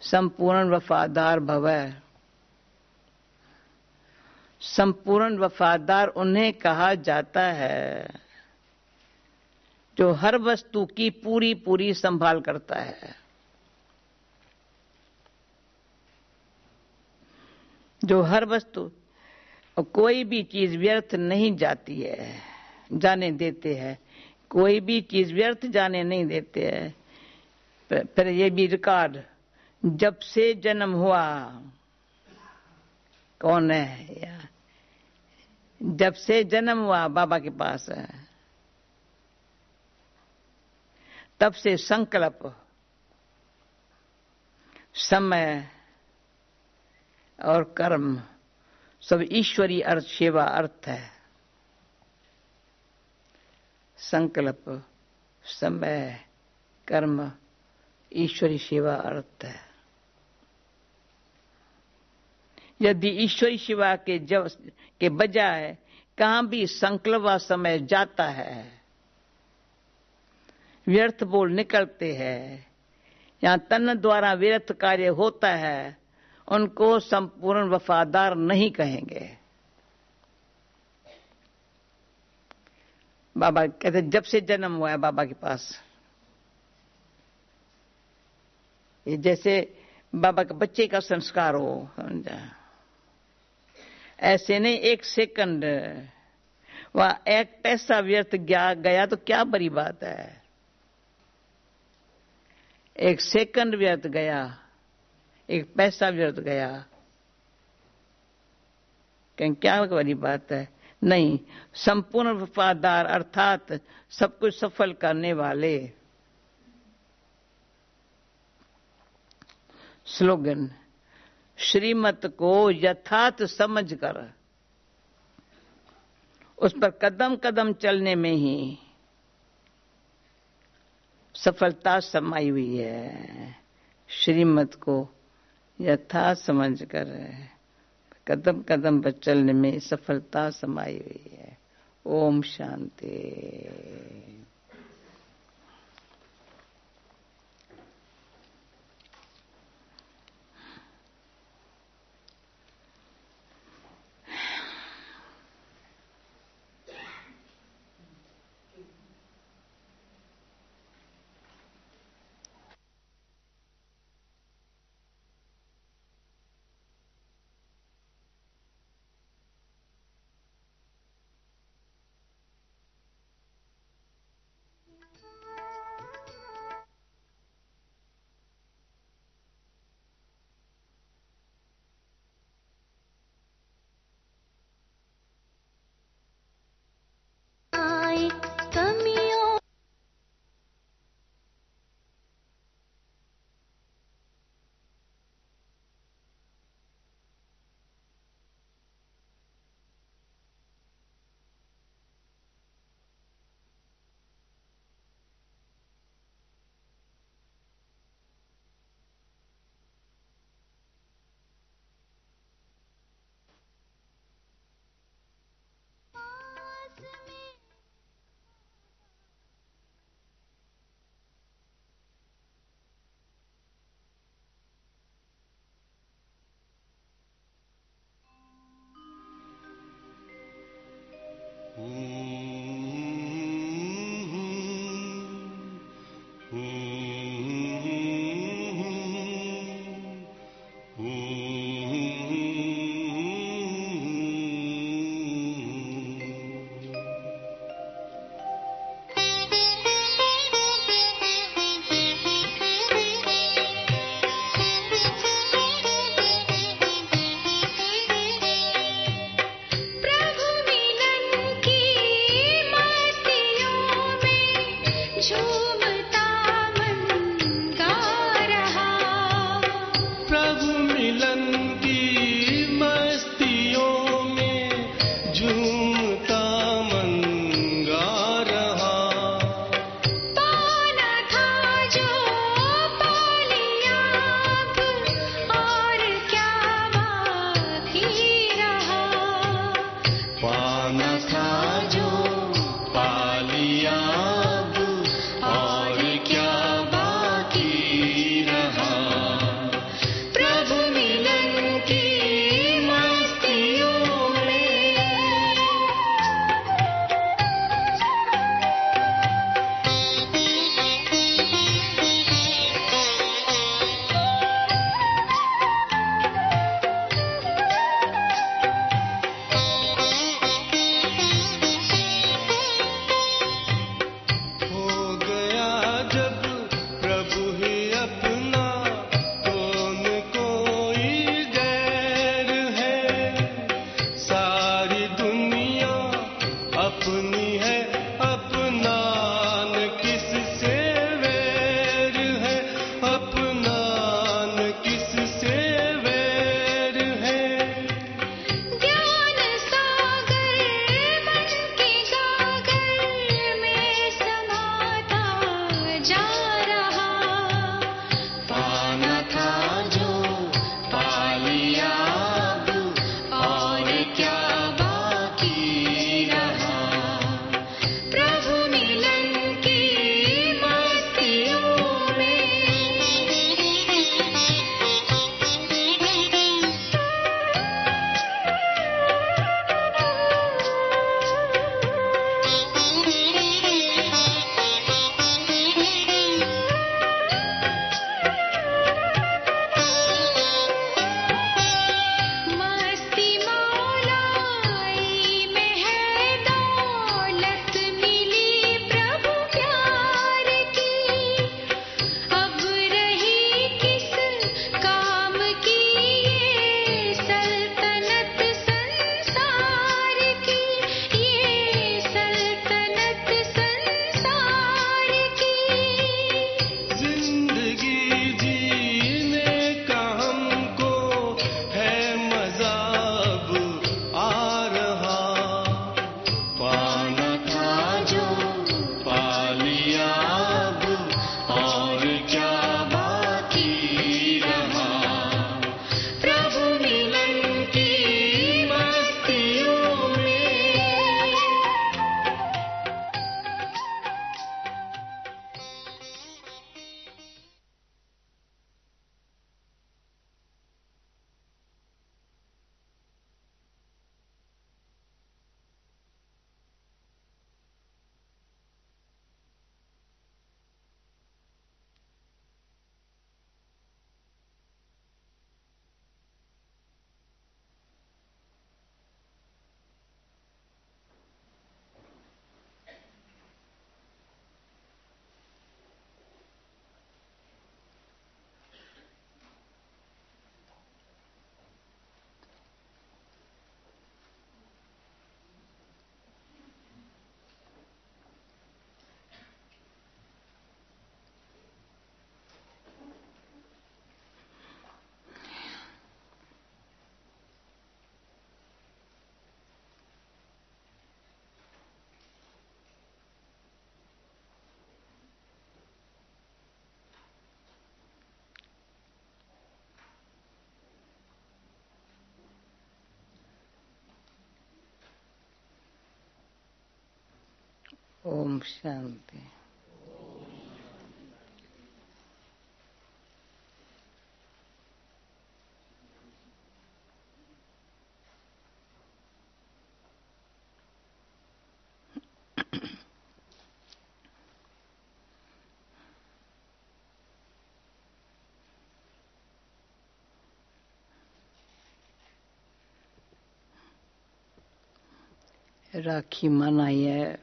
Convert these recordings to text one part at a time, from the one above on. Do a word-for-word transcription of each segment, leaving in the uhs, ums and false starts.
संपूर्ण वफादार भव। संपूर्ण वफादार उन्हें कहा जाता है जो हर वस्तु की पूरी पूरी संभाल करता है, जो हर वस्तु कोई भी चीज व्यर्थ नहीं जाती है, जाने देते हैं, कोई भी चीज व्यर्थ जाने नहीं देते हैं। फिर ये भी रिकॉर्ड, जब से जन्म हुआ, कौन है यार, जब से जन्म हुआ बाबा के पास है, तब से संकल्प, समय और कर्म सब ईश्वरीय अर्थ सेवा अर्थ है। संकल्प, समय, कर्म ईश्वरीय सेवा अर्थ है। यदि ईश्वरीय सेवा के जब के बजाय कहां भी संकल्प व समय जाता है, व्यर्थ बोल निकलते हैं या तन द्वारा व्यर्थ कार्य होता है, उनको संपूर्ण वफादार नहीं कहेंगे। बाबा कहते जब से जन्म हुआ है बाबा के पास, ये जैसे बाबा के बच्चे का संस्कार हो, समझा, ऐसे नहीं एक सेकंड वह एक पैसा व्यर्थ गया गया तो क्या बड़ी बात है। एक सेकंड व्यर्थ गया, एक पैसा व्यर्थ गया, क्या बड़ी बात है। नहीं, संपूर्ण वफादार अर्थात सब कुछ सफल करने वाले। स्लोगन, श्रीमत को यथार्थ समझकर उस पर कदम कदम चलने में ही सफलता समाई हुई है। श्रीमत को यथार्थ समझकर कदम कदम पर चलने में सफलता समाई हुई है। ओम शांति। ओम शांति। राखी मनाई है,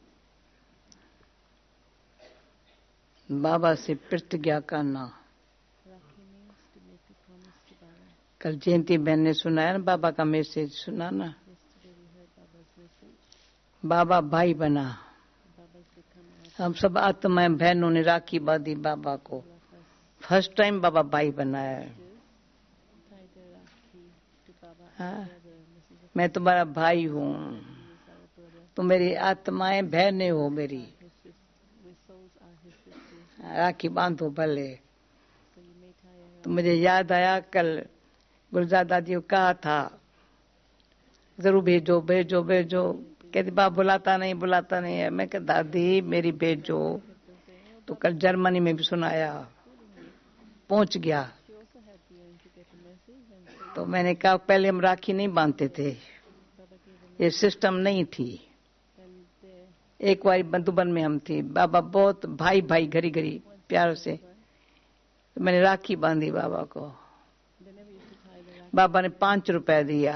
बाबा से प्रतिज्ञा करना। कल जयंती बहन ने सुनाया ना बाबा का मैसेज, सुना ना। बाबा भाई बना, हम सब आत्माएं बहनों ने राखी बांधी बाबा को। फर्स्ट टाइम बाबा भाई बना है। हाँ, मैं तुम्हारा भाई हूँ, तुम मेरी आत्माएं बहनें हो मेरी, राखी बांधो भले। तो मुझे याद आया कल गुलजार दादी को कहा था जरूर भेजो भेजो भेजो, कहती बाप बुलाता नहीं बुलाता नहीं है। मैं कहा दादी मेरी भेजो। तो कल जर्मनी में भी सुनाया, पहुंच गया। तो मैंने कहा पहले हम राखी नहीं बांधते थे, ये सिस्टम नहीं थी। एक बार बंधुबन में हम थी, बाबा बहुत भाई भाई घड़ी घड़ी प्यार से, तो मैंने राखी बांधी बाबा को। बाबा ने पांच रुपए दिया,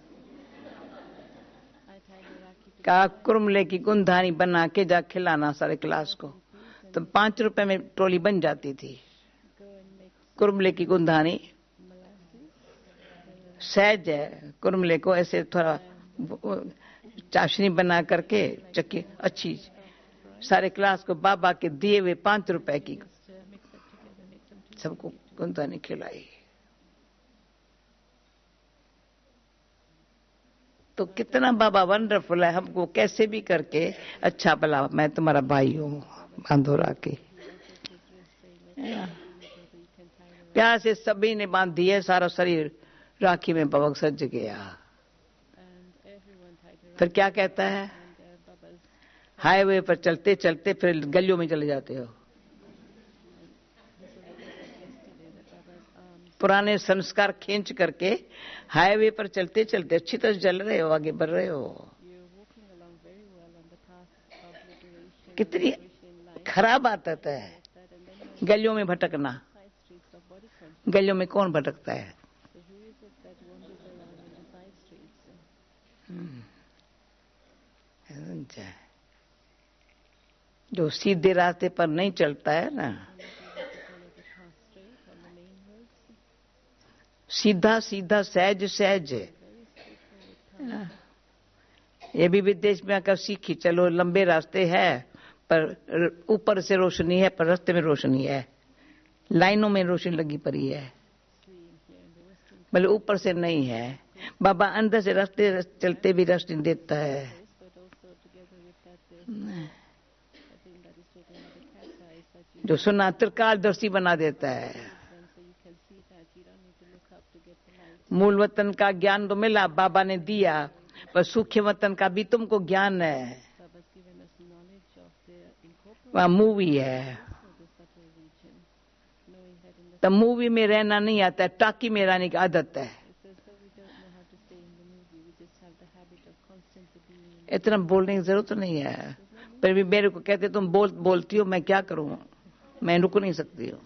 कहा कुरमले की गुंधानी बना के जा खिलाना सारे क्लास को। तो पांच रुपए में ट्रॉली बन जाती थी। कुरमले की गुंधानी सहज है, कुरमले को ऐसे थोड़ा चाशनी बना करके चक्की अच्छी, सारे क्लास को बाबा के दिए हुए पांच रुपए की सबको गुंधानी खिलाई। तो कितना बाबा वंडरफुल है, हमको कैसे भी करके अच्छा भला मैं तुम्हारा भाई हूँ, बांधो राखी। प्यार से सभी ने बांधी है, सारा शरीर राखी में बाबा सज गया। फिर क्या कहता है, हाईवे पर चलते चलते फिर गलियों में चले जाते हो। पुराने संस्कार खींच करके हाईवे पर चलते चलते अच्छी तरह चल रहे हो, आगे बढ़ रहे हो। कितनी खराब आदत है गलियों में भटकना। गलियों में कौन भटकता है? जो सीधे रास्ते पर नहीं चलता है ना, सीधा सीधा सहज सहज। ये भी विदेश में आकर सीखी, चलो लंबे रास्ते हैं पर ऊपर से रोशनी है, पर रास्ते में रोशनी है, लाइनों में रोशनी लगी पड़ी है, भले ऊपर से नहीं है। बाबा अंदर से रास्ते चलते भी रोशनी देता है। जो सुना त्रिकालदर्शी बना देता है। मूल वतन का ज्ञान तो मिला, बाबा ने दिया, पर सूक्ष्म वतन का भी तुमको ज्ञान है। वहाँ मूवी है, तो मूवी में रहना नहीं आता है, टाकी में रहने की आदत है। इतना बोलने की जरूरत नहीं है, पर भी मेरे को कहते तुम बोल बोलती हो, मैं क्या करूं, मैं रुक नहीं सकती हूँ।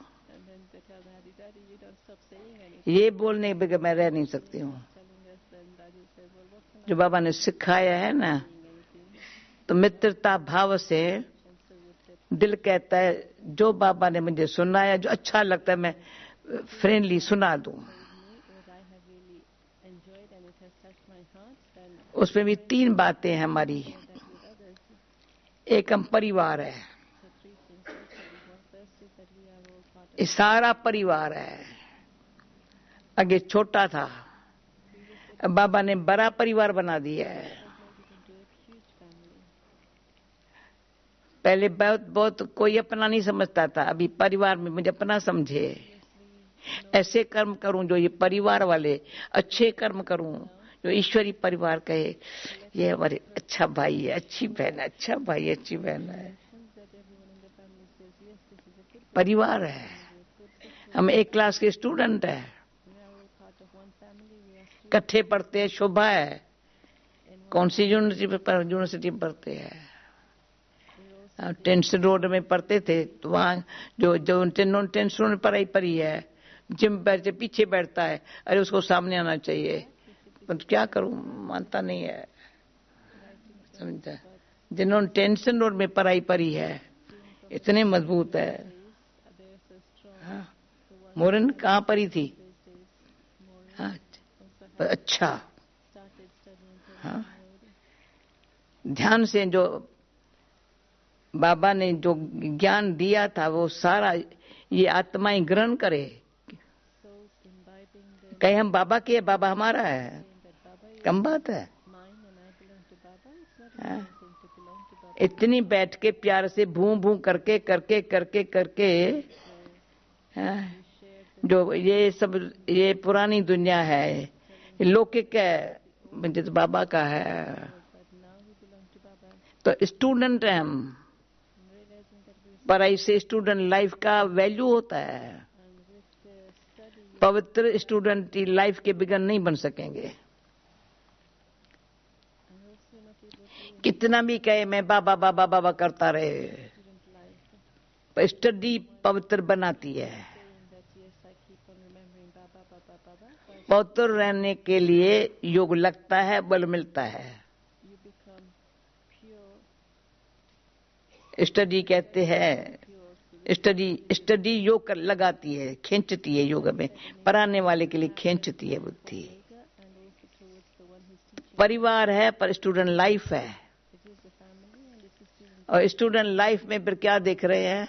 ये बोलने के बगैर मैं रह नहीं सकती हूँ। जो बाबा ने सिखाया है ना, तो मित्रता भाव से दिल कहता है जो बाबा ने मुझे सुनाया, जो अच्छा लगता है मैं फ्रेंडली सुना दूं। उसमें भी तीन बातें हैं हमारी। एक हम परिवार है, ये सारा परिवार है। आगे छोटा था, अब बाबा ने बड़ा परिवार बना दिया है। पहले बहुत बहुत कोई अपना नहीं समझता था, अभी परिवार में मुझे अपना समझे। ऐसे कर्म करूं जो ये परिवार वाले, अच्छे कर्म करूं जो ईश्वरी परिवार कहे ये हमारे अच्छा भाई है, अच्छी बहन है, अच्छा भाई अच्छी बहन है, परिवार है। हम एक क्लास के स्टूडेंट है, इकट्ठे पढ़ते हैं, शोभा है। कौन सी यूनिवर्सिटी पर यूनिवर्सिटी में पढ़ते हैं? टेंशन रोड में पढ़ते थे, तो वहाँ जो जो टेंशन रोड में पढ़ाई पढ़ी है, जिम बैठ पीछे बैठता है, अरे उसको सामने आना चाहिए, पर क्या करूं, मानता नहीं है, समझा। जिन्होंने टेंशन रोड में पढ़ाई पढ़ी है इतने मजबूत है। हाँ, मोरन कहाँ पढ़ी थी? हाँ, अच्छा, हाँ, ध्यान से जो बाबा ने जो ज्ञान दिया था वो सारा ये आत्माएं ग्रहण करे। कहीं हम बाबा के, बाबा हमारा है, कम बात है। हाँ? इतनी बैठ के प्यार से भू भू करके करके करके करके हाँ? जो ये सब ये पुरानी दुनिया है, ये लौकिक है, मुझे तो बाबा का है। तो स्टूडेंट है हम, पढ़ाई से स्टूडेंट लाइफ का वैल्यू होता है। पवित्र स्टूडेंट लाइफ के बिगड़ नहीं बन सकेंगे। कितना भी कहे मैं बाबा बाबा बाबा करता रहे, पर स्टडी पवित्र बनाती है। पवित्र रहने के लिए योग लगता है, बल मिलता है। स्टडी कहते हैं, स्टडी स्टडी योग लगाती है, खींचती है, योग में पढ़ाने वाले के लिए खींचती है बुद्धि। परिवार है पर स्टूडेंट लाइफ है, और स्टूडेंट लाइफ में फिर क्या देख रहे हैं?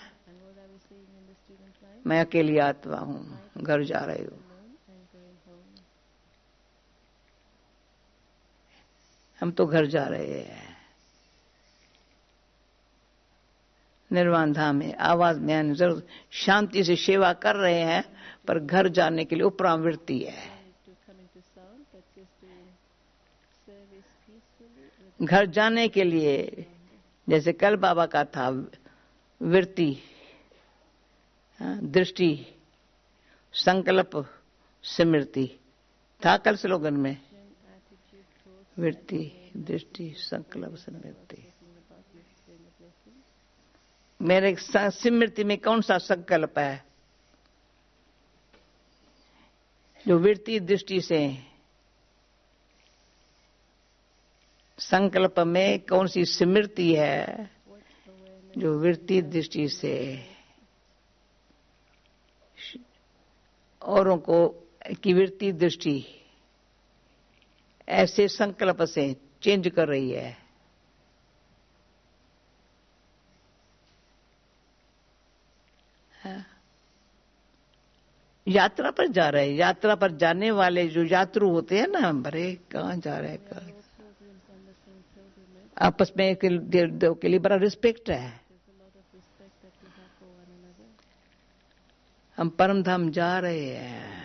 मैं अकेली आत्मा हूं, घर जा रही हूं। हम तो घर जा रहे हैं, निर्वाण धाम में आवाज में जरूर शांति से सेवा कर रहे हैं, पर घर जाने के लिए उपरावृत्ति है। घर जाने के लिए जैसे कल बाबा का था वृत्ति, दृष्टि, संकल्प, स्मृति था कल स्लोगन में। वृत्ति, दृष्टि, संकल्प, स्मृति। मेरे स्मृति में कौन सा संकल्प है? जो वृत्ति दृष्टि से, संकल्प में कौन सी स्मृति है? जो वृत्ति दृष्टि से औरों को की वृत्ति दृष्टि ऐसे संकल्प से चेंज कर रही है। यात्रा पर जा रहे हैं, यात्रा पर जाने वाले जो यात्रु होते हैं ना, बड़े कहाँ जा रहे हैं, कहाँ आपस में के लिए बड़ा रिस्पेक्ट है। हम परम धाम जा रहे हैं।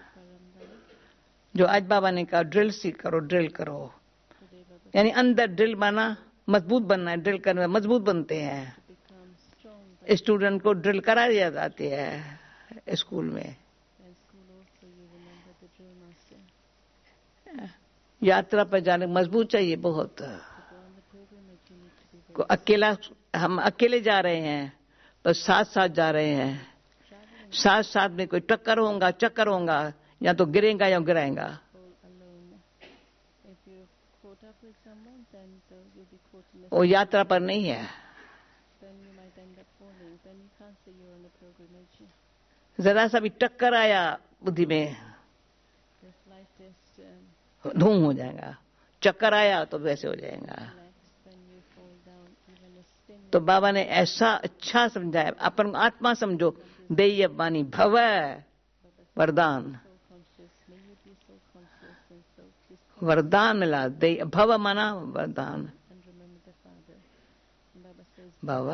जो आज बाबा ने कहा ड्रिल सी करो, ड्रिल करो, यानी अंदर ड्रिल बना, मजबूत बनना है। ड्रिल करने में मजबूत बनते हैं। स्टूडेंट को ड्रिल करा दिया जाती है स्कूल में। यात्रा पर जाने मजबूत चाहिए बहुत। अकेला, हम अकेले जा रहे हैं पर साथ साथ जा रहे हैं। साथ साथ में कोई टक्कर होगा, चक्कर होगा, या तो गिरेगा या गिराएगा। वो यात्रा पर नहीं है। जरा सा भी टक्कर आया बुद्धि में, धूम हो जाएगा। चक्कर आया तो वैसे हो जाएगा। तो बाबा ने ऐसा अच्छा समझाया, अपन आत्मा समझो। देय वाणी भव वरदान, वरदान मिला। देय भव माना वरदान, भव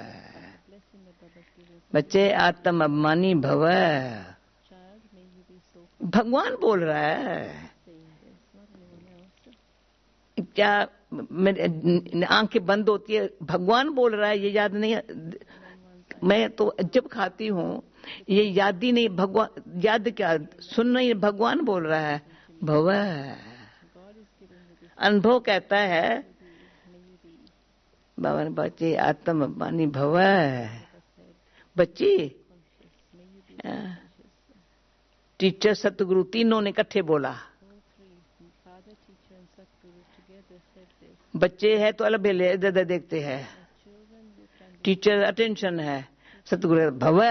बच्चे आत्म अभिमानी भव। भगवान बोल रहा है, क्या मेरी आंखें बंद होती है, भगवान बोल रहा है ये याद नहीं, मैं तो जब खाती हूँ ये याद ही नहीं, भगवान याद क्या सुन नहीं, भगवान बोल रहा है भव। अनुभव कहता है बाबा बच्चे आत्म बानी भव, बच्ची टीचर सतगुरु तीनों ने इकट्ठे बोला। बच्चे है तो अलग बेले दादा देखते हैं, टीचर अटेंशन है, सतगुरु भव।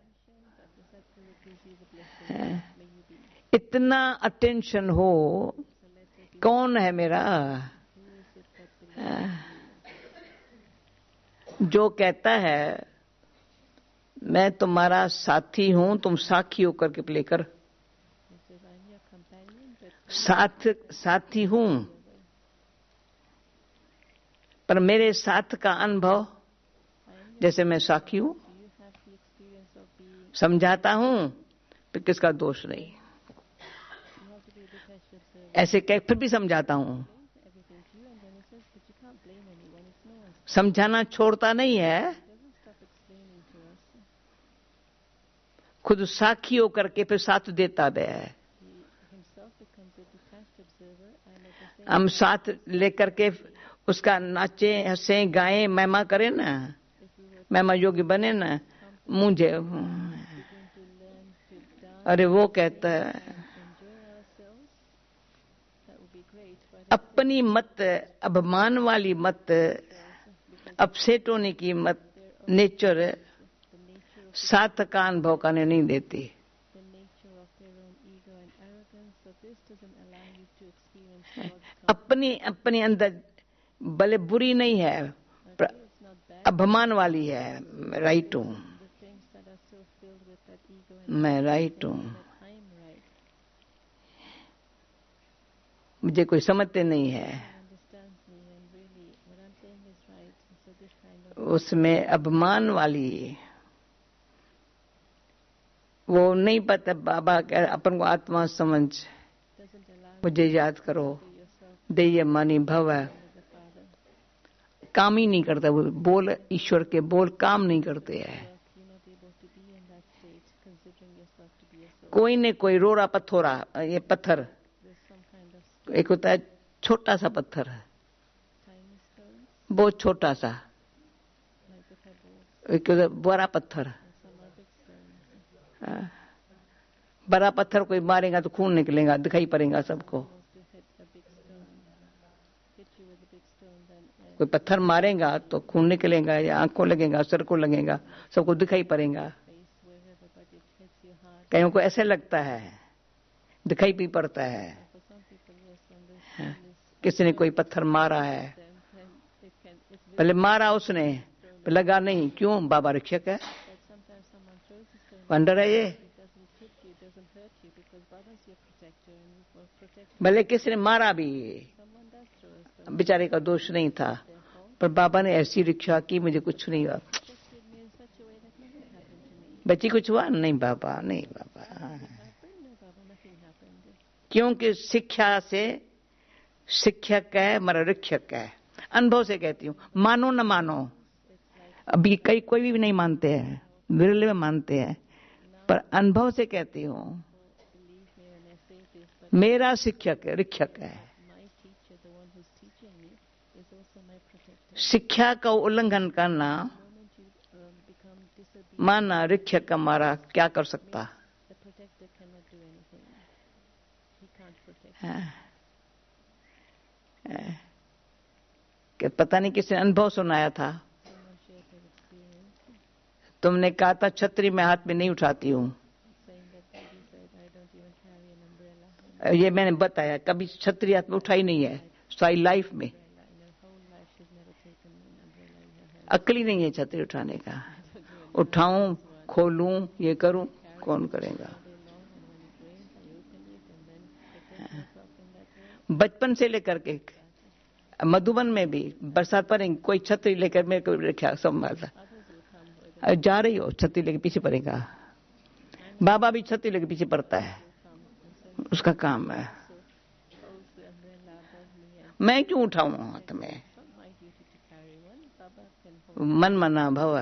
इतना अटेंशन हो, कौन है मेरा? जो कहता है मैं तुम्हारा साथी हूं, तुम साखी होकर के प्ले कर। साथ साथी हूं, पर मेरे साथ का अनुभव जैसे मैं साखी हूं, समझाता हूं, तो किसका दोष नहीं। ऐसे कह फिर भी समझाता हूं, समझाना छोड़ता नहीं है, खुद साखी होकर के फिर साथ देता भी है। हम साथ लेकर के उसका नाचे हंसे गाएं महिमा करें ना, महिमा योगी बने ना। मुझे अरे वो कहता है अपनी मत, अभिमान वाली मत, अपसेट होने की मत, नेचर साथ का अनुभव करने नहीं देती। अपनी अपने अंदर भले बुरी नहीं है, अभिमान वाली है, राइट हूं मैं, राइट हूं, मुझे कोई समझते नहीं है। उसमें अभिमान वाली, वो नहीं पता बाबा कह अपन को आत्मा समझ, मुझे याद करो, देय मानी भव। काम ही नहीं करता वो बोल, ईश्वर के बोल काम नहीं करते हैं। कोई ने कोई रोड़ा पत्थोरा, ये पत्थर एक होता है छोटा सा पत्थर, बहुत छोटा सा, एक बड़ा पत्थर। बड़ा पत्थर कोई मारेगा तो खून निकलेगा, दिखाई पड़ेगा सबको। कोई पत्थर मारेगा तो खून निकलेगा, या आंखों लगेगा, सर को लगेगा, सबको दिखाई पड़ेगा। कईयों को ऐसे लगता है, दिखाई भी पड़ता है। किसी ने कोई पत्थर मारा है, पहले मारा उसने, लगा नहीं, क्यों? बाबा रक्षक है, वंडर है ये। भले किसी ने मारा भी, बेचारे का दोष नहीं था, पर बाबा ने ऐसी रक्षा की, मुझे कुछ नहीं हुआ। बच्ची कुछ हुआ नहीं बाबा, नहीं बाबा, क्योंकि शिक्षा से शिक्षक है, मेरा रक्षक है। अनुभव से कहती हूँ, मानो न मानो, अभी कई कोई भी नहीं मानते हैं, विरले में मानते हैं, पर अनुभव से कहती हूँ मेरा शिक्षक है, रक्षक है। शिक्षा का उल्लंघन करना, माना रक्षक का मारा क्या कर सकता है? कि पता नहीं किसने अनुभव सुनाया था, तुमने कहा था छतरी मैं हाथ में नहीं उठाती हूँ, ये मैंने बताया, कभी छतरी हाथ में उठाई नहीं है सारी लाइफ में। अक्ल ही नहीं है छतरी उठाने का। उठाऊं, खोलूं, ये करूं, कौन करेगा? बचपन से लेकर के मधुबन में भी बरसात पर कोई छतरी लेकर मेरे को रखा संभालता, जा रही हो छतरी लेकर पीछे पड़ेगा। बाबा भी छतरी लेकर पीछे पड़ता है, उसका काम है। मैं क्यों उठाऊं हाथ में? मन मना भव।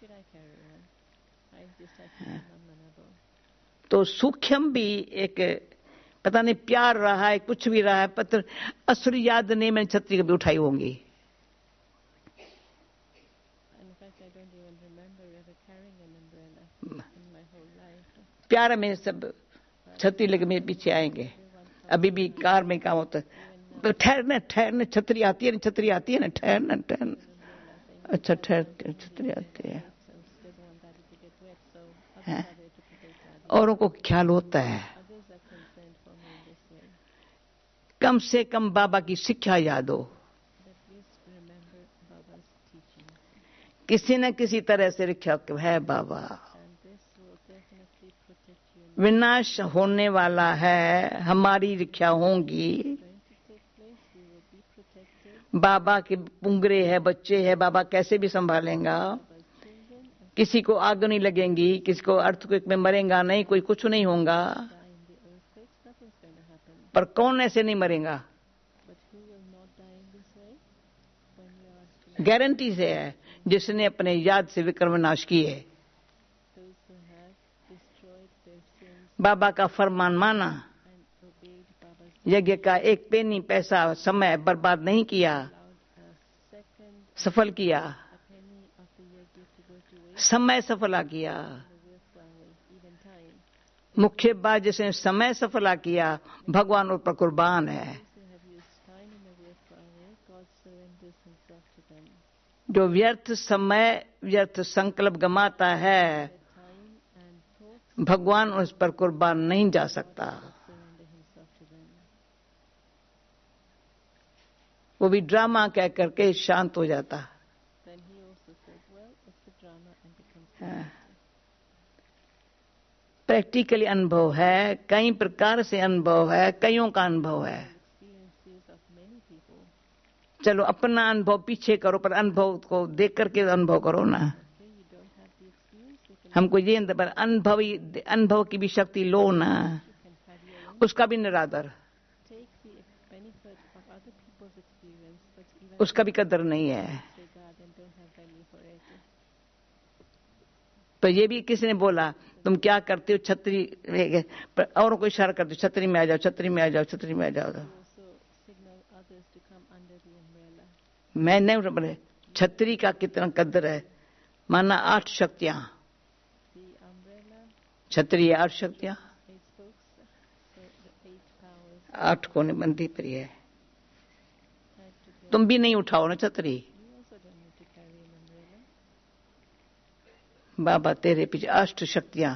तो सूक्ष्म भी एक पता नहीं प्यार रहा है, कुछ भी रहा है, पत्र असली याद नहीं मैंने छतरी कभी उठाई होंगी। प्यार में सब छतरी लेके मेरे पीछे आएंगे। अभी भी कार में काम होता है, ठहरना ठहरना, छतरी आती है ना, छतरी आती है ना, ठहरना ठहरना। अच्छा ठहर, छतरी आती है, है? औरों को ख्याल होता है। कम से कम बाबा की शिक्षा याद हो, किसी न किसी तरह से रक्षा है बाबा। विनाश होने वाला है, हमारी रक्षा होंगी। बाबा के पुंगरे है, बच्चे है, बाबा कैसे भी संभालेगा। किसी को आग नहीं लगेंगी, किसी को अर्थक्वेक में मरेगा नहीं, कोई कुछ नहीं होगा। पर कौन ऐसे नहीं मरेगा? गारंटी से है, जिसने अपने याद से विक्रम नाश किए, बाबा का फरमान माना, यज्ञ का एक पेनी पैसा समय बर्बाद नहीं किया, सफल किया, समय सफला किया। मुख्य बात, जिसने समय सफला किया भगवान ऊपर कुर्बान है। जो व्यर्थ समय व्यर्थ संकल्प गमाता है, भगवान उस पर कुर्बान नहीं जा सकता। वो भी ड्रामा कह करके शांत हो जाता। प्रैक्टिकली अनुभव है, कई प्रकार से अनुभव है, कईयों का अनुभव है। चलो अपना अनुभव पीछे करो, पर अनुभव को देख करके अनुभव करो ना। हमको ये पर अनुभव अनुभव की भी शक्ति लो ना, उसका भी निरादर, उसका भी कदर नहीं है। तो ये भी किसी ने बोला तुम क्या करते हो, छतरी औरों को इशारा करते हो, छतरी में आ जाओ, छतरी में आ जाओ, छतरी में आ जाओ। मैं नहीं बोले छतरी का कितना कदर है। माना आठ शक्तियां, छतरी आठ शक्तियां, आठ कोने बंदी पर है। तुम भी नहीं उठाओ ना छतरी, बाबा तेरे पीछे अष्ट शक्तियां।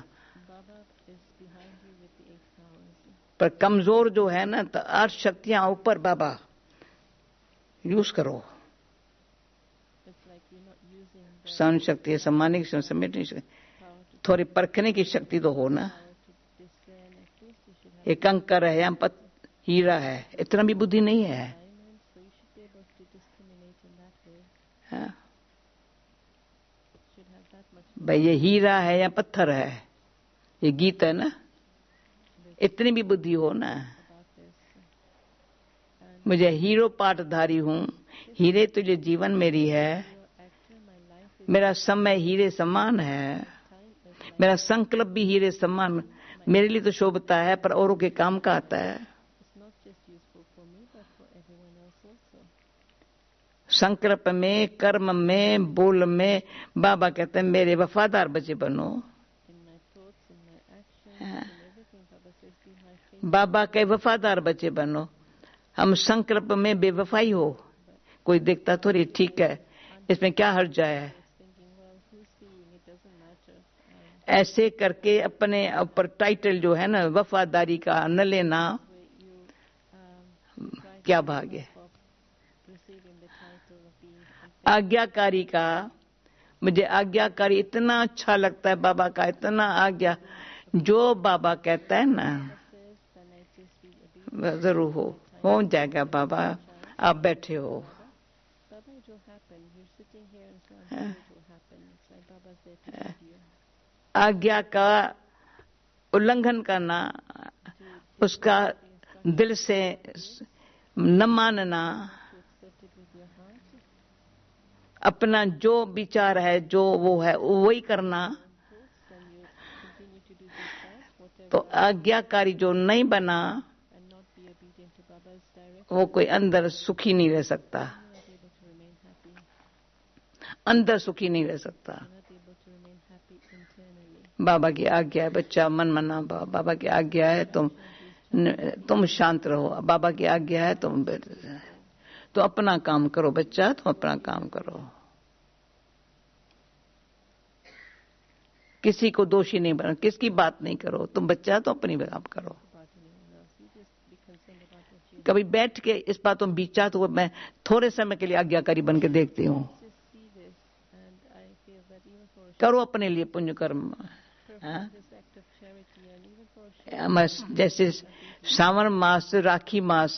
पर कमजोर जो है ना, तो आठ शक्तियां ऊपर बाबा यूज करो। सहन शक्ति है, सम्मानने की शक्ति, समेटने की शक्ति, थोड़ी परखने की शक्ति तो हो ना। एक कंकर है या पत हीरा है, इतना भी बुद्धि नहीं है। हाँ? भाई ये हीरा है या पत्थर है, ये गीत है ना, इतनी भी बुद्धि हो ना। मुझे हीरो पाटधारी हूं, हीरे तुझे जीवन मेरी है, मेरा समय हीरे समान है, मेरा संकल्प भी हीरे समान मेरे लिए तो शोभता है, पर औरों के काम का आता है। संकल्प में, कर्म में, बोल में बाबा कहते हैं मेरे वफादार बच्चे बनो। बाबा के वफादार बच्चे बनो। हम संकल्प में बेवफाई हो, कोई देखता थोड़ी, ठीक है इसमें क्या हर्ज है, ऐसे करके अपने ऊपर टाइटल जो है ना वफादारी का न लेना, क्या भाग्य। आज्ञाकारी का, मुझे आज्ञाकारी इतना अच्छा लगता है बाबा का, इतना आज्ञा, जो बाबा कहता है ना जरूर हो हो जाएगा। बाबा आप बैठे हो, आज्ञा का उल्लंघन करना, उसका दिल से न मानना, अपना जो विचार है जो वो है वही करना, तो आज्ञाकारी जो नहीं बना वो कोई अंदर सुखी नहीं रह सकता, अंदर सुखी नहीं रह सकता। बाबा की आज्ञा है बच्चा मन मना, बाबा की आज्ञा है तुम तुम शांत रहो, बाबा की आज्ञा है तुम तो अपना काम करो बच्चा, तुम अपना काम करो, किसी को दोषी नहीं बनो, किसकी बात नहीं करो, तुम बच्चा तो अपनी काम करो। कभी बैठ के इस बातों में विचार तो मैं थोड़े समय के लिए आज्ञाकारी बन के देखती हूँ, करो अपने लिए पुण्य कर्म। जैसे सावन मास, राखी मास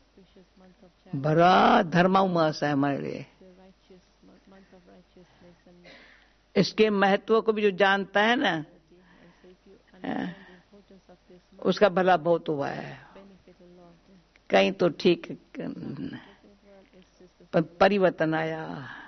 बड़ा धर्माऊ मास है हमारे लिए, इसके महत्व को भी जो जानता है ना उसका भला बहुत हुआ है। कहीं तो ठीक परिवर्तन आया,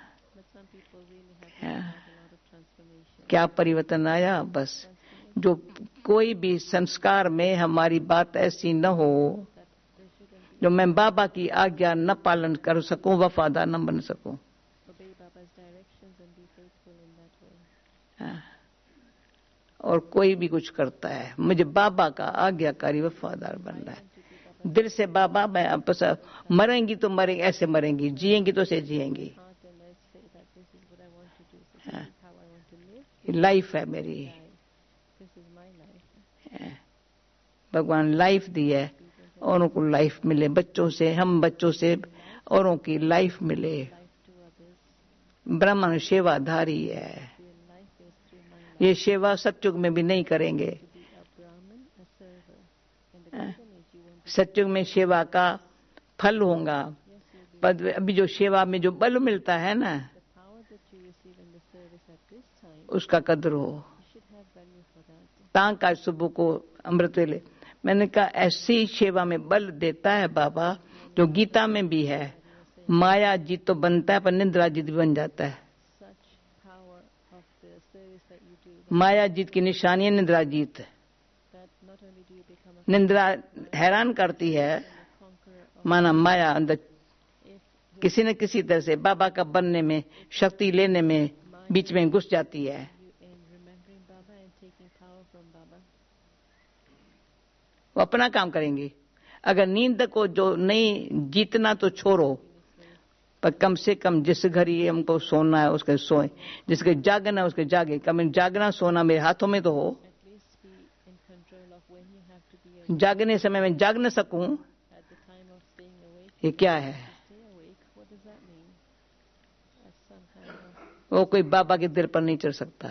क्या परिवर्तन आया, बस जो कोई भी संस्कार में हमारी बात ऐसी न हो जो मैं बाबा की आज्ञा न पालन कर सकूं, वफादार न बन सकूं। और कोई भी कुछ करता है, मुझे बाबा का आज्ञाकारी वफादार बनना है, दिल से बाबा मैं आपस मरेंगी तो मरेंगी, ऐसे मरेंगी, जिएंगी तो ऐसे जिएंगी। लाइफ है मेरी, भगवान लाइफ दी है, औरों को लाइफ मिले, बच्चों से हम बच्चों से औरों की लाइफ मिले। ब्राह्मण सेवाधारी है, ये सेवा सत्युग में भी नहीं करेंगे, सत्युग में सेवा का फल होगा, पर अभी जो सेवा में जो बल मिलता है ना उसका कदर हो। तांका सुबह को अमृत वेले मैंने कहा ऐसी सेवा में बल देता है बाबा जो गीता में भी है, माया जीत तो बनता है पर निंद्रा जीत भी बन जाता है। माया जीत की निशानी है निंद्रा जीत। निंद्रा हैरान करती है, माना माया अंदर किसी न किसी तरह से बाबा का बनने में, शक्ति लेने में बीच में घुस जाती है। वो अपना काम करेंगी, अगर नींद को जो नहीं जीतना तो छोड़ो, पर कम से कम जिस घर ये हमको सोना है उसके सोए, जिसके जागना है उसके जागे, कम जागना सोना मेरे हाथों में तो हो। जागने समय में जाग न सकूं, ये क्या है? वो कोई बाबा के दिल पर नहीं चढ़ सकता।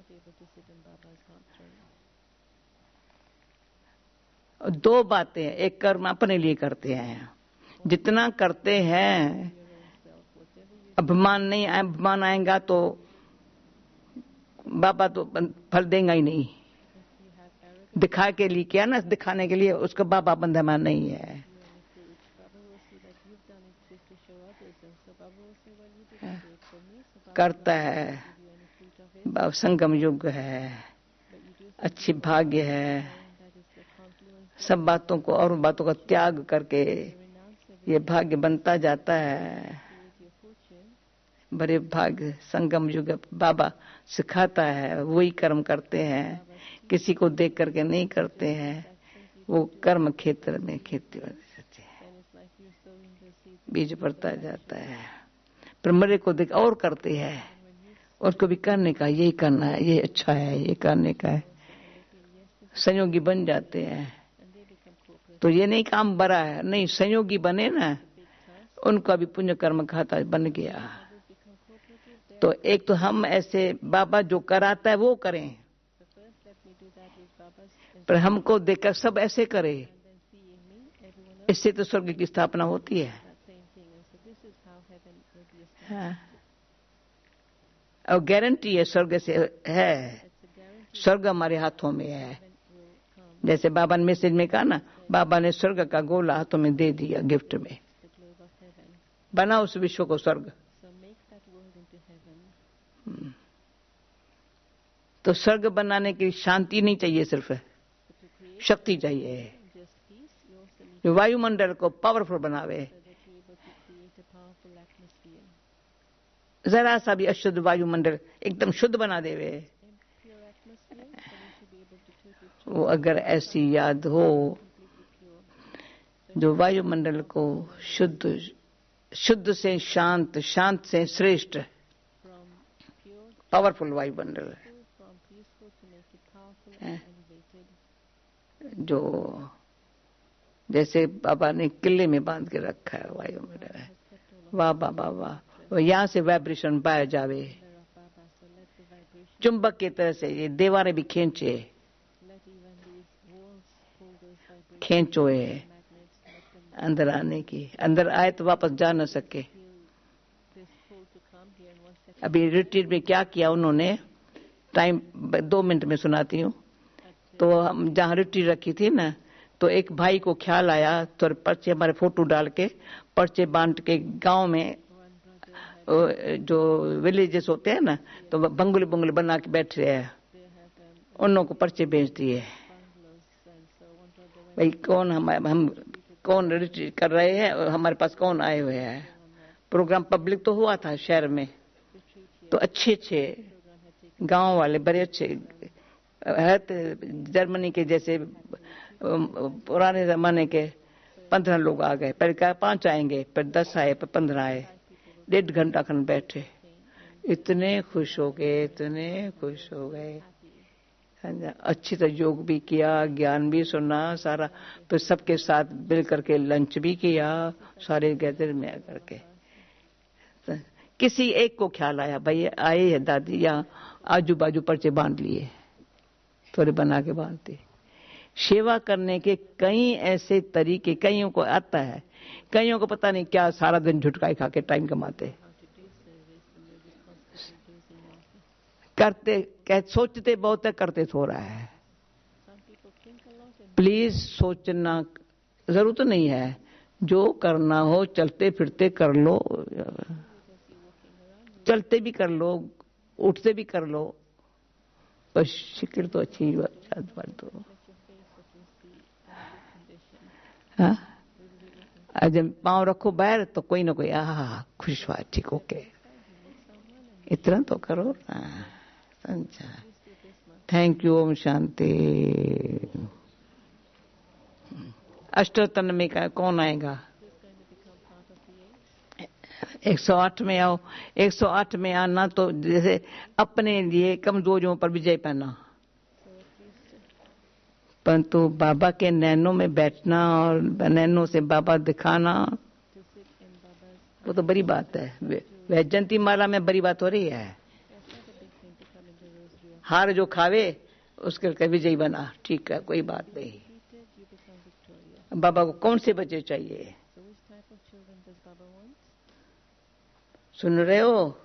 दो बातें, एक कर्म अपने लिए करते हैं, जितना करते हैं अभिमान नहीं, अभिमान आएगा तो बाबा तो फल देगा ही नहीं। दिखा के लिए क्या ना, दिखाने के लिए उसका बाबा बंधमान नहीं है। करता है, संगम युग है, अच्छी भाग्य है, सब बातों को और बातों का त्याग करके ये भाग्य बनता जाता है। बड़े भाग्य संगम युग बाबा सिखाता है, वही कर्म करते हैं, किसी को देख करके नहीं करते हैं। वो कर्म क्षेत्र में खेती होती है, बीज पड़ता जाता है, पर मरे को देख और करते हैं, उसको भी करने का, यही करना है, ये अच्छा है, ये करने का है, संयोगी बन जाते हैं। तो ये नहीं काम बड़ा है, नहीं, संयोगी बने ना, उनका भी पुण्य कर्म खाता बन गया। तो एक तो हम ऐसे बाबा जो कराता है वो करें, पर हमको देखकर सब ऐसे करे, इससे तो स्वर्ग की स्थापना होती है। हाँ। और गारंटी है स्वर्ग से है, स्वर्ग हमारे हाथों में है। जैसे बाबा ने मैसेज में कहा ना, बाबा ने स्वर्ग का गोला हाथों में दे दिया गिफ्ट में। बना उस विश्व को स्वर्ग। तो स्वर्ग बनाने की शांति नहीं चाहिए, सिर्फ शक्ति चाहिए जो वायुमंडल को पावरफुल बनावे। जरा सा भी अशुद्ध वायुमंडल एकदम शुद्ध बना देवे। वो अगर ऐसी याद हो जो वायुमंडल को शुद्ध, शुद्ध से शांत, शांत से श्रेष्ठ, पावरफुल वायुमंडल जो जैसे बाबा ने किले में बांध के रखा है वायुमंडल है। वाह बाबा वाह, वो यहाँ से वाइब्रेशन बाहर जावे, चुंबक की तरह से ये दीवारें भी खींचे, खींचो है अंदर आने की। अंदर आए तो वापस जा न सके। अभी रिट्रीट में क्या किया उन्होंने, टाइम दो मिनट में सुनाती हूँ। तो हम जहाँ रिट्रीट रखी थी ना, तो एक भाई को ख्याल आया, तो पर्चे हमारे फोटो डाल के पर्चे बांट के गांव में जो विलेजेस होते हैं ना, तो बंगले बंगले बना के बैठ रहे हैं, उन लोगों को पर्चे भेज दिए। भाई कौन हम हम कौन रिट्रीट कर रहे हैं और हमारे पास कौन आए हुए हैं। प्रोग्राम पब्लिक तो हुआ था शहर में, तो अच्छे अच्छे गांव वाले बड़े अच्छे, जर्मनी के जैसे पुराने जमाने के पंद्रह लोग आ गए। पहले कहा पांच आएंगे, फिर दस आए, फिर पंद्रह आए। डेढ़ घंटा खन बैठे, इतने खुश हो गए, इतने खुश हो गए। अच्छी तरह योग भी किया, ज्ञान भी सुना सारा, फिर सबके साथ मिल करके लंच भी किया, सारे गैदर में करके। तो किसी एक को ख्याल आया, भाई आए है दादी, यहाँ आजू बाजू पर्चे बांध लिए, थोड़े बना के बांधते। सेवा करने के कई ऐसे तरीके कईयों को आता है, कईयों को पता नहीं क्या, सारा दिन झुटकाई खा के टाइम कमाते करते, कह सोचते बहुत है, करते थोड़ा है। प्लीज सोचना जरूरत नहीं है, जो करना हो चलते फिरते कर लो, चलते भी कर लो, उठते भी कर लो, बस शिकिर तो अच्छी बात तो। हाँ, जब पाँव रखो बाहर तो कोई ना कोई आ खुश हुआ, ठीक ओके, इतना तो करो ना। समझा? Thank you. ओम शांति। अष्टोत्तर में का कौन आएगा? एक सौ आठ में आओ। एक सौ आठ में आना तो जैसे अपने लिए कमजोरियों पर विजय पाना, परंतु बाबा के नैनों में बैठना और नैनों से बाबा दिखाना, वो तो बड़ी बात है। वैजयंती माला में बड़ी बात हो रही है। हार जो खावे उसके विजयी बना, ठीक है, कोई बात नहीं। बाबा को कौन से बच्चे चाहिए? सुन रहे हो?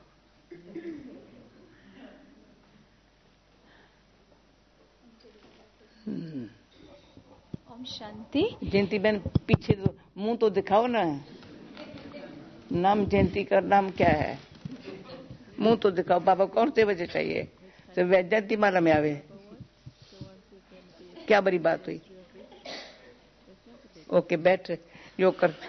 ओम शांति। जयंती बहन पीछे तो मुंह तो दिखाओ ना। नाम जयंती का नाम क्या है? मुंह तो दिखाओ। बाबा कौन से बजे चाहिए? तो जयंती माला में आवे, क्या बड़ी बात हुई? ओके, बैठ योग कर।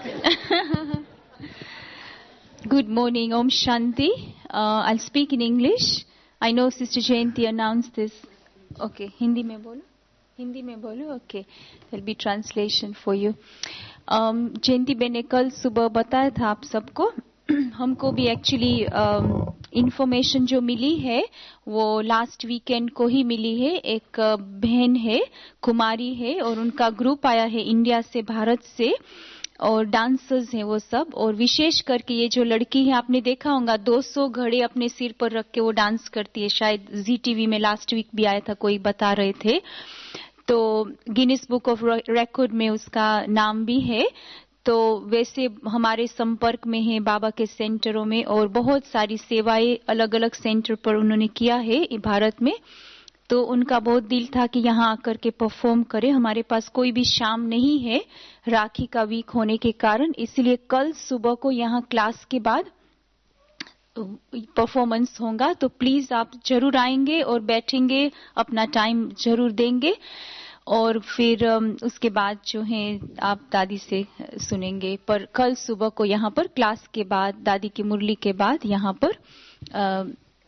Good morning, Om Shanti. Uh, I'll speak in English. I know Sister Jayanti announced this. Okay, Hindi में बोलो, हिंदी में बोलो. Okay, there'll be translation for you. Um, Jayanti ben ने कल सुबह बताया था आप सबको. हमको भी एक्चुअली इंफॉर्मेशन जो मिली है वो लास्ट वीकेंड को ही मिली है. एक बहन है, कुमारी है, और उनका ग्रुप आया है इंडिया से, भारत से, और डांसर्स हैं वो सब. और विशेष करके ये जो लड़की है, आपने देखा होगा दो सौ घड़े अपने सिर पर रख के वो डांस करती है. शायद जी टीवी में लास्ट वीक भी आया था, कोई बता रहे थे. तो गिनीज बुक ऑफ रिकॉर्ड में उसका नाम भी है. तो वैसे हमारे संपर्क में है बाबा के सेंटरों में, और बहुत सारी सेवाएं अलग अलग सेंटर पर उन्होंने किया है भारत में. तो उनका बहुत दिल था कि यहाँ आकर के परफॉर्म करें। हमारे पास कोई भी शाम नहीं है राखी का वीक होने के कारण, इसलिए कल सुबह को यहाँ क्लास के बाद परफॉर्मेंस होगा। तो प्लीज आप जरूर आएंगे और बैठेंगे, अपना टाइम जरूर देंगे और फिर उसके बाद जो है आप दादी से सुनेंगे। पर कल सुबह को यहाँ पर क्लास के बाद, दादी की मुरली के बाद यहाँ पर आ,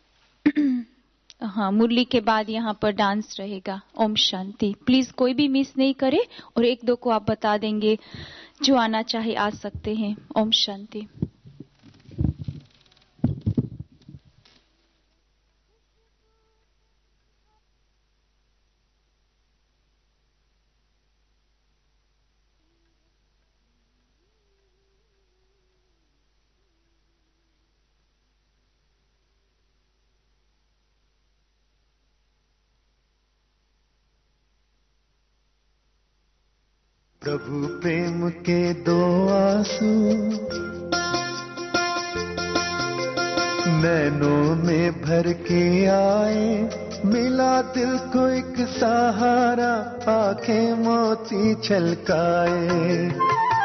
हाँ मुरली के बाद यहाँ पर डांस रहेगा। ओम शांति। प्लीज कोई भी मिस नहीं करे और एक दो को आप बता देंगे, जो आना चाहे आ सकते हैं। ओम शांति। प्रभु प्रेम के दो आंसू नैनों में भर के आए, मिला दिल को एक सहारा, आंखें मोती छलकाए।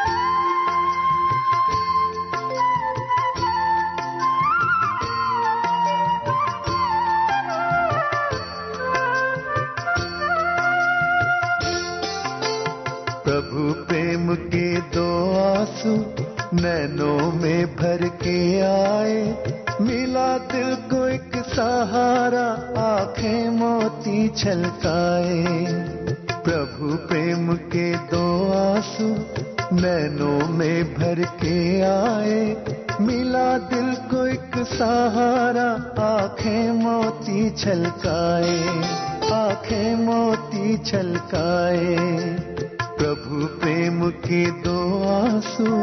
प्रभु प्रेम के दो आंसू नैनों में भर के आए, मिला दिल को एक सहारा, आंखें मोती छलकाए। प्रभु प्रेम के दो आंसू नैनों में भर के आए, मिला दिल को एक सहारा, आंखें मोती छलकाए, आंखें मोती छलकाए। प्रभु प्रेम के दो आंसू।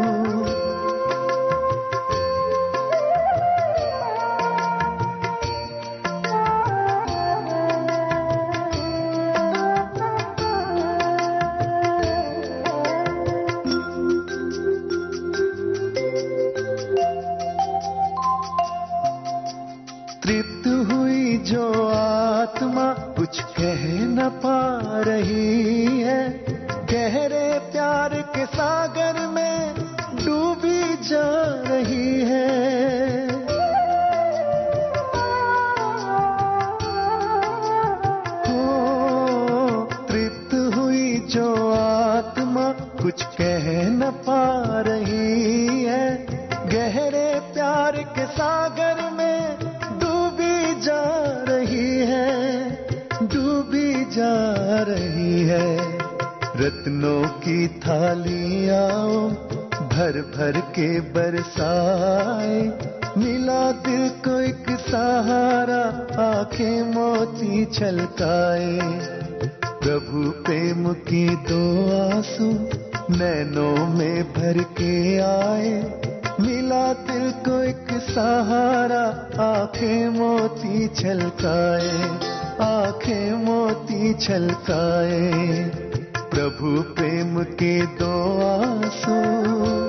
तृप्त हुई जो आत्मा कुछ कह न पा रही है, गहरे प्यार के सागर में डूबी जा रही है। ओ, तृप्त हुई जो आत्मा कुछ कह न पा रही है, गहरे प्यार के सागर में डूबी जा रही है, डूबी जा रही है। रत्नों की थाली आओ भर भर के बरसाए, मिला दिल को एक सहारा, आंखें मोती छलकाए। प्रभु प्रेम की दो आंसू नैनों में भर के आए, मिला दिल को एक सहारा, आंखें मोती छलकाए, आंखें मोती छलकाए। प्रभु प्रेम के दो आंसू।